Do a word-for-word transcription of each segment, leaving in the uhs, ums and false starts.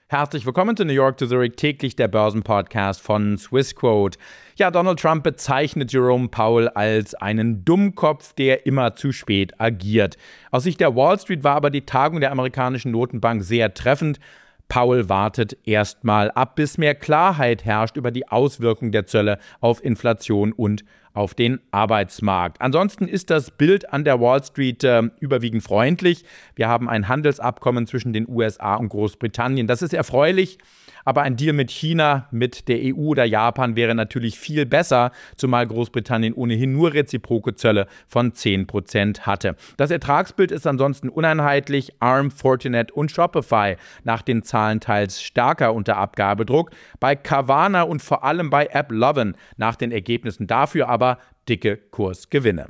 Herzlich willkommen zu New York to Zurich, täglich der Börsenpodcast von Swissquote. Ja, Donald Trump bezeichnet Jerome Powell als einen Dummkopf, der immer zu spät agiert. Aus Sicht der Wall Street war aber die Tagung der amerikanischen Notenbank sehr treffend. Powell wartet erstmal ab, bis mehr Klarheit herrscht über die Auswirkungen der Zölle auf Inflation und auf den Arbeitsmarkt. Ansonsten ist das Bild an der Wall Street äh, überwiegend freundlich. Wir haben ein Handelsabkommen zwischen den U S A und Großbritannien. Das ist erfreulich, aber ein Deal mit China, mit der E U oder Japan wäre natürlich viel besser, zumal Großbritannien ohnehin nur reziproke Zölle von zehn Prozent hatte. Das Ertragsbild ist ansonsten uneinheitlich. Arm, Fortinet und Shopify nach den Zahlen teils stärker unter Abgabedruck. Bei Carvana und vor allem bei AppLovin nach den Ergebnissen dafür aber dicke Kursgewinne.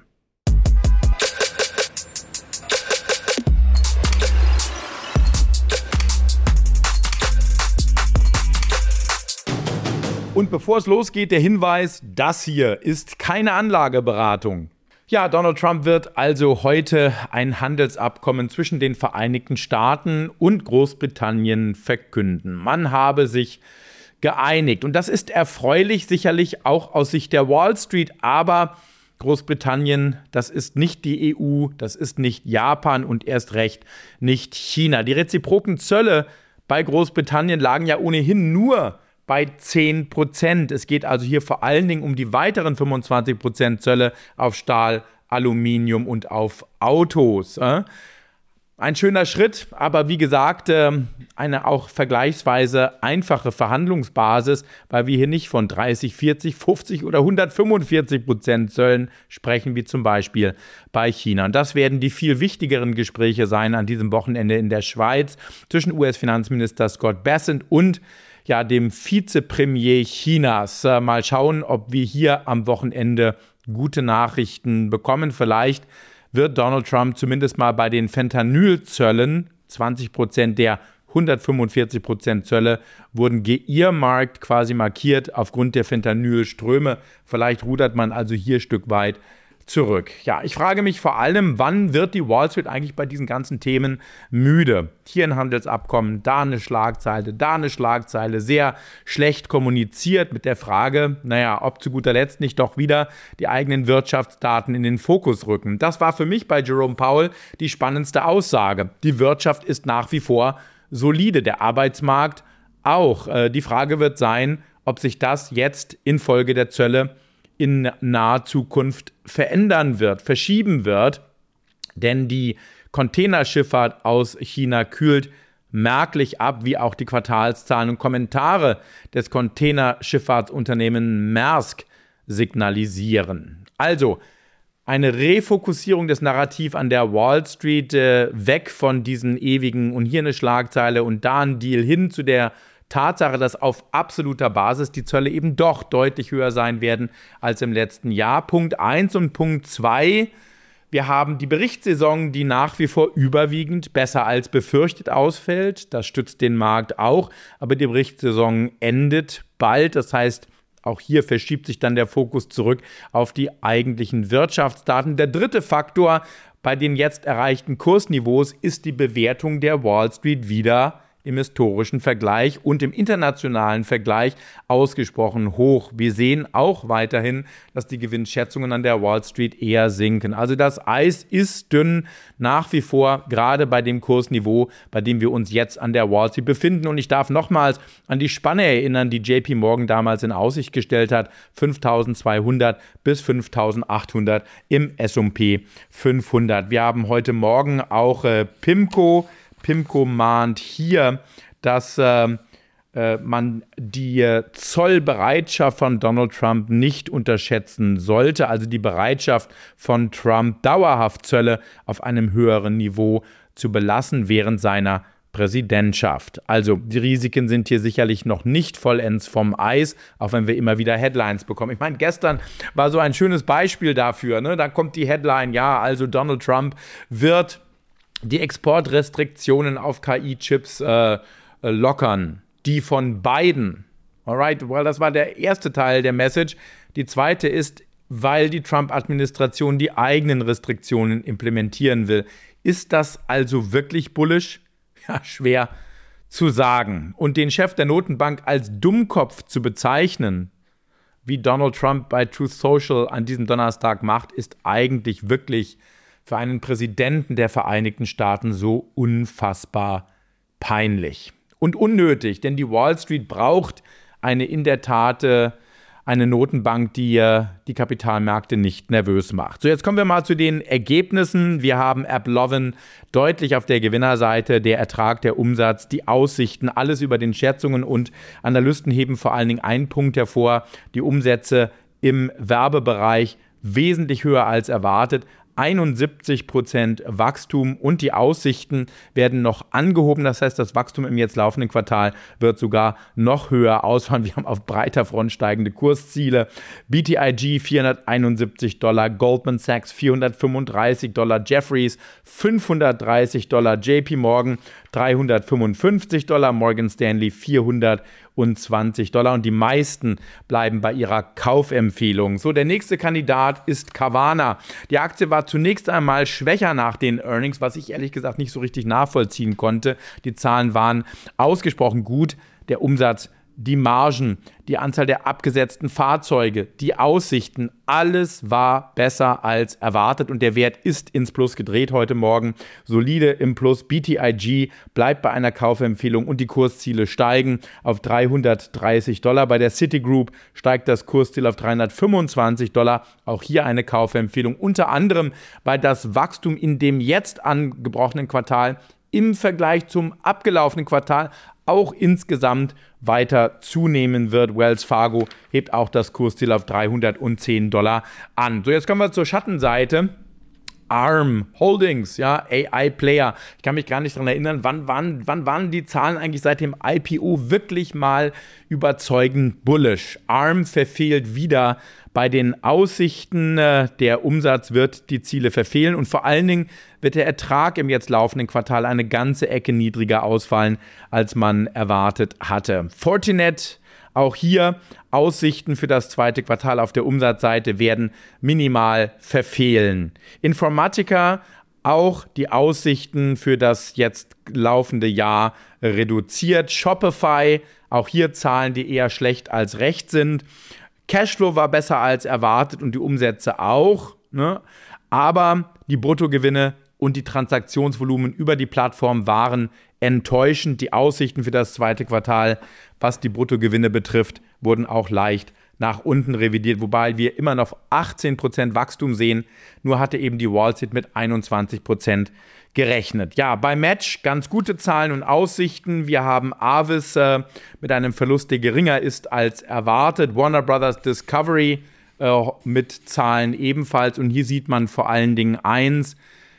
Und bevor es losgeht, der Hinweis, das hier ist keine Anlageberatung. Ja, Donald Trump wird also heute ein Handelsabkommen zwischen den Vereinigten Staaten und Großbritannien verkünden. Man habe sich geeinigt und das ist erfreulich, sicherlich auch aus Sicht der Wall Street, aber Großbritannien, das ist nicht die E U, das ist nicht Japan und erst recht nicht China. Die reziproken Zölle bei Großbritannien lagen ja ohnehin nur bei zehn Prozent. Es geht also hier vor allen Dingen um die weiteren fünfundzwanzig Prozent Zölle auf Stahl, Aluminium und auf Autos. Ein schöner Schritt, aber wie gesagt, eine auch vergleichsweise einfache Verhandlungsbasis, weil wir hier nicht von dreißig, vierzig, fünfzig oder hundertfünfundvierzig Prozent Zöllen sprechen, wie zum Beispiel bei China. Und das werden die viel wichtigeren Gespräche sein an diesem Wochenende in der Schweiz zwischen U S-Finanzminister Scott Bessent und ja, dem Vizepremier Chinas. Mal schauen, ob wir hier am Wochenende gute Nachrichten bekommen. Vielleicht wird Donald Trump zumindest mal bei den Fentanylzöllen, zwanzig Prozent der hundertfünfundvierzig Prozent Zölle wurden geearmarkt, quasi markiert aufgrund der Fentanylströme. Vielleicht rudert man also hier ein Stück weit zurück. Ja, ich frage mich vor allem, wann wird die Wall Street eigentlich bei diesen ganzen Themen müde? Hier ein Handelsabkommen, da eine Schlagzeile, da eine Schlagzeile, sehr schlecht kommuniziert mit der Frage, naja, ob zu guter Letzt nicht doch wieder die eigenen Wirtschaftsdaten in den Fokus rücken. Das war für mich bei Jerome Powell die spannendste Aussage. Die Wirtschaft ist nach wie vor solide, der Arbeitsmarkt auch. Die Frage wird sein, ob sich das jetzt infolge der Zölle in naher Zukunft verändern wird, verschieben wird, denn die Containerschifffahrt aus China kühlt merklich ab, wie auch die Quartalszahlen und Kommentare des Containerschifffahrtsunternehmens Maersk signalisieren. Also eine Refokussierung des Narrativs an der Wall Street, äh, weg von diesen ewigen und hier eine Schlagzeile und da ein Deal hin zu der Tatsache, dass auf absoluter Basis die Zölle eben doch deutlich höher sein werden als im letzten Jahr. Punkt eins und Punkt zwei. Wir haben die Berichtssaison, die nach wie vor überwiegend besser als befürchtet ausfällt. Das stützt den Markt auch. Aber die Berichtssaison endet bald. Das heißt, auch hier verschiebt sich dann der Fokus zurück auf die eigentlichen Wirtschaftsdaten. Der dritte Faktor bei den jetzt erreichten Kursniveaus ist die Bewertung der Wall Street wieder im historischen Vergleich und im internationalen Vergleich ausgesprochen hoch. Wir sehen auch weiterhin, dass die Gewinnschätzungen an der Wall Street eher sinken. Also das Eis ist dünn nach wie vor, gerade bei dem Kursniveau, bei dem wir uns jetzt an der Wall Street befinden. Und ich darf nochmals an die Spanne erinnern, die J P Morgan damals in Aussicht gestellt hat. fünftausendzweihundert bis fünftausendachthundert im S und P fünfhundert. Wir haben heute Morgen auch äh, PIMCO. PIMCO mahnt hier, dass äh, äh, man die äh, Zollbereitschaft von Donald Trump nicht unterschätzen sollte. Also die Bereitschaft von Trump, dauerhaft Zölle auf einem höheren Niveau zu belassen während seiner Präsidentschaft. Also die Risiken sind hier sicherlich noch nicht vollends vom Eis, auch wenn wir immer wieder Headlines bekommen. Ich meine, gestern war so ein schönes Beispiel dafür, ne? Da kommt die Headline, ja, also Donald Trump wird die Exportrestriktionen auf K I-Chips äh, lockern, die von Biden. Alright, well, das war der erste Teil der Message. Die zweite ist, weil die Trump-Administration die eigenen Restriktionen implementieren will. Ist das also wirklich bullish? Ja, schwer zu sagen und den Chef der Notenbank als Dummkopf zu bezeichnen, wie Donald Trump bei Truth Social an diesem Donnerstag macht, ist eigentlich wirklich für einen Präsidenten der Vereinigten Staaten so unfassbar peinlich und unnötig, denn die Wall Street braucht eine in der Tat äh, eine Notenbank, die äh, die Kapitalmärkte nicht nervös macht. So, jetzt kommen wir mal zu den Ergebnissen. Wir haben AppLovin deutlich auf der Gewinnerseite, der Ertrag, der Umsatz, die Aussichten, alles über den Schätzungen, und Analysten heben vor allen Dingen einen Punkt hervor: die Umsätze im Werbebereich wesentlich höher als erwartet. einundsiebzig Prozent Wachstum, und die Aussichten werden noch angehoben. Das heißt, das Wachstum im jetzt laufenden Quartal wird sogar noch höher ausfallen. Wir haben auf breiter Front steigende Kursziele. B T I G vierhunderteinundsiebzig Dollar, Goldman Sachs vierhundertfünfunddreißig Dollar, Jefferies fünfhundertdreißig Dollar, J P Morgan dreihundertfünfundfünfzig Dollar, Morgan Stanley vierhundertzwanzig Dollar, und die meisten bleiben bei ihrer Kaufempfehlung. So, der nächste Kandidat ist Carvana. Die Aktie war zunächst einmal schwächer nach den Earnings, was ich ehrlich gesagt nicht so richtig nachvollziehen konnte. Die Zahlen waren ausgesprochen gut. Der Umsatz, die Margen, die Anzahl der abgesetzten Fahrzeuge, die Aussichten, alles war besser als erwartet, und der Wert ist ins Plus gedreht heute Morgen. Solide im Plus. B T I G bleibt bei einer Kaufempfehlung und die Kursziele steigen auf dreihundertdreißig Dollar. Bei der Citigroup steigt das Kursziel auf dreihundertfünfundzwanzig Dollar. Auch hier eine Kaufempfehlung, unter anderem, weil das Wachstum in dem jetzt angebrochenen Quartal im Vergleich zum abgelaufenen Quartal auch insgesamt weiter zunehmen wird. Wells Fargo hebt auch das Kursziel auf dreihundertzehn Dollar an. So, jetzt kommen wir zur Schattenseite. ARM Holdings, ja, A I-Player. Ich kann mich gar nicht daran erinnern, wann waren, wann waren die Zahlen eigentlich seit dem I P O wirklich mal überzeugend bullish. ARM verfehlt wieder bei den Aussichten. Der Umsatz wird die Ziele verfehlen, und vor allen Dingen wird der Ertrag im jetzt laufenden Quartal eine ganze Ecke niedriger ausfallen, als man erwartet hatte. Fortinet, auch hier Aussichten für das zweite Quartal auf der Umsatzseite werden minimal verfehlen. Informatica, auch die Aussichten für das jetzt laufende Jahr reduziert. Shopify, auch hier Zahlen, die eher schlecht als recht sind. Cashflow war besser als erwartet und die Umsätze auch, ne? Aber die Bruttogewinne und die Transaktionsvolumen über die Plattform waren enttäuschend. Die Aussichten für das zweite Quartal, was die Bruttogewinne betrifft, wurden auch leicht nach unten revidiert, wobei wir immer noch achtzehn Prozent Wachstum sehen. Nur hatte eben die Wall Street mit einundzwanzig Prozent gerechnet. Ja, bei Match ganz gute Zahlen und Aussichten. Wir haben Avis äh, mit einem Verlust, der geringer ist als erwartet. Warner Brothers Discovery äh, mit Zahlen ebenfalls. Und hier sieht man vor allen Dingen eins: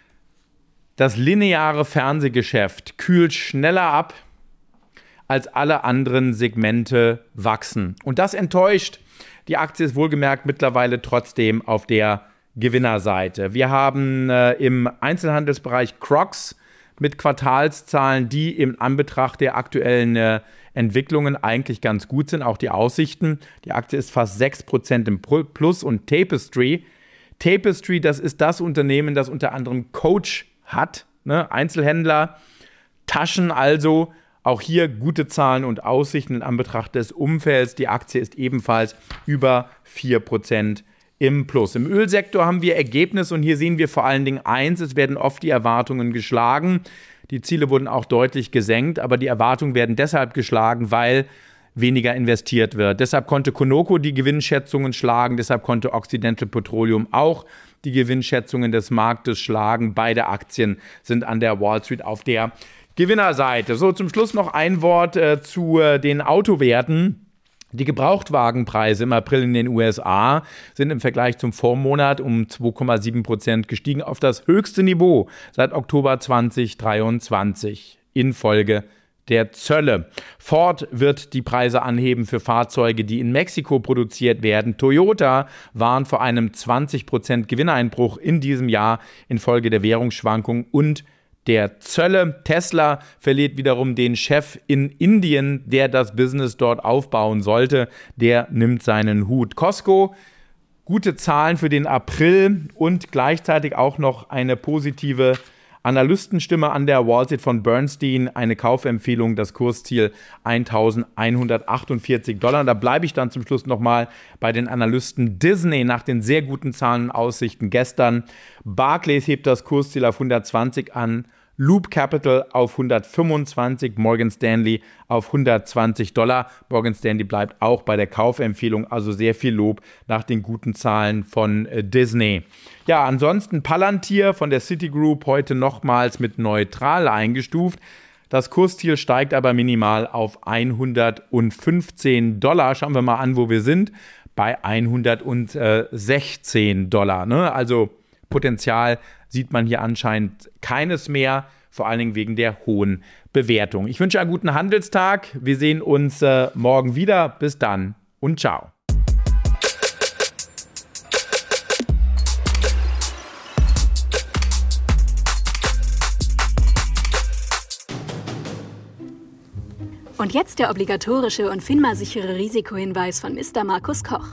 Das lineare Fernsehgeschäft kühlt schneller ab, als alle anderen Segmente wachsen. Und das enttäuscht. Die Aktie ist wohlgemerkt mittlerweile trotzdem auf der Gewinnerseite. Wir haben äh, im Einzelhandelsbereich Crocs mit Quartalszahlen, die im Anbetracht der aktuellen äh, Entwicklungen eigentlich ganz gut sind, auch die Aussichten. Die Aktie ist fast sechs Prozent im Plus. Und Tapestry, Tapestry, das ist das Unternehmen, das unter anderem Coach hat, ne? Einzelhändler, Taschen also. Auch hier gute Zahlen und Aussichten in Anbetracht des Umfelds. Die Aktie ist ebenfalls über vier Prozent im Plus. Im Ölsektor haben wir Ergebnis, und hier sehen wir vor allen Dingen eins: Es werden oft die Erwartungen geschlagen. Die Ziele wurden auch deutlich gesenkt, aber die Erwartungen werden deshalb geschlagen, weil weniger investiert wird. Deshalb konnte Conoco die Gewinnschätzungen schlagen, deshalb konnte Occidental Petroleum auch die Gewinnschätzungen des Marktes schlagen. Beide Aktien sind an der Wall Street auf der Gewinnerseite. So, zum Schluss noch ein Wort äh, zu äh, den Autowerten. Die Gebrauchtwagenpreise im April in den U S A sind im Vergleich zum Vormonat um zwei Komma sieben Prozent gestiegen auf das höchste Niveau seit Oktober zweitausenddreiundzwanzig infolge der Zölle. Ford wird die Preise anheben für Fahrzeuge, die in Mexiko produziert werden. Toyota warnt vor einem zwanzig Prozent Gewinneinbruch in diesem Jahr infolge der Währungsschwankungen und der Zölle. Tesla verliert wiederum den Chef in Indien, der das Business dort aufbauen sollte. Der nimmt seinen Hut. Costco, gute Zahlen für den April und gleichzeitig auch noch eine positive Analystenstimme an der Wall Street von Bernstein, eine Kaufempfehlung, das Kursziel eintausendeinhundertachtundvierzig Dollar. Da bleibe ich dann zum Schluss nochmal bei den Analysten. Disney nach den sehr guten Zahlen und Aussichten gestern. Barclays hebt das Kursziel auf hundertzwanzig an. Loop Capital auf hundertfünfundzwanzig, Morgan Stanley auf hundertzwanzig Dollar. Morgan Stanley bleibt auch bei der Kaufempfehlung, also sehr viel Lob nach den guten Zahlen von äh, Disney. Ja, ansonsten Palantir von der Citigroup heute nochmals mit neutral eingestuft. Das Kursziel steigt aber minimal auf hundertfünfzehn Dollar. Schauen wir mal an, wo wir sind. Bei hundertsechzehn Dollar. Ne? Also Potenzial sieht man hier anscheinend keines mehr, vor allen Dingen wegen der hohen Bewertung. Ich wünsche einen guten Handelstag. Wir sehen uns äh, morgen wieder. Bis dann und ciao. Und jetzt der obligatorische und FINMA-sichere Risikohinweis von Mister Markus Koch.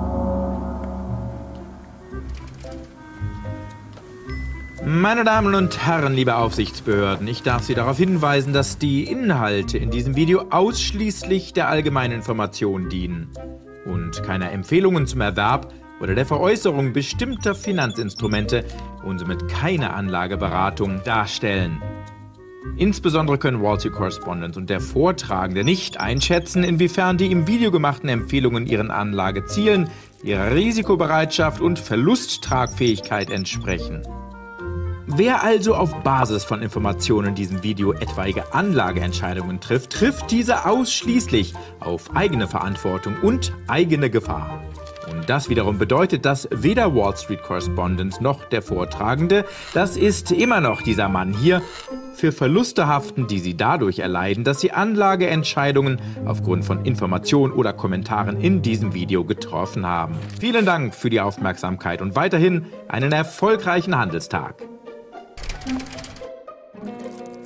Meine Damen und Herren, liebe Aufsichtsbehörden, ich darf Sie darauf hinweisen, dass die Inhalte in diesem Video ausschließlich der allgemeinen Information dienen und keine Empfehlungen zum Erwerb oder der Veräußerung bestimmter Finanzinstrumente und somit keine Anlageberatung darstellen. Insbesondere können Wall Street Correspondent und der Vortragende nicht einschätzen, inwiefern die im Video gemachten Empfehlungen ihren Anlagezielen, ihrer Risikobereitschaft und Verlusttragfähigkeit entsprechen. Wer also auf Basis von Informationen in diesem Video etwaige Anlageentscheidungen trifft, trifft diese ausschließlich auf eigene Verantwortung und eigene Gefahr. Und das wiederum bedeutet, dass weder Wall Street Correspondent noch der Vortragende, das ist immer noch dieser Mann hier, für Verluste haften, die sie dadurch erleiden, dass sie Anlageentscheidungen aufgrund von Informationen oder Kommentaren in diesem Video getroffen haben. Vielen Dank für die Aufmerksamkeit und weiterhin einen erfolgreichen Handelstag.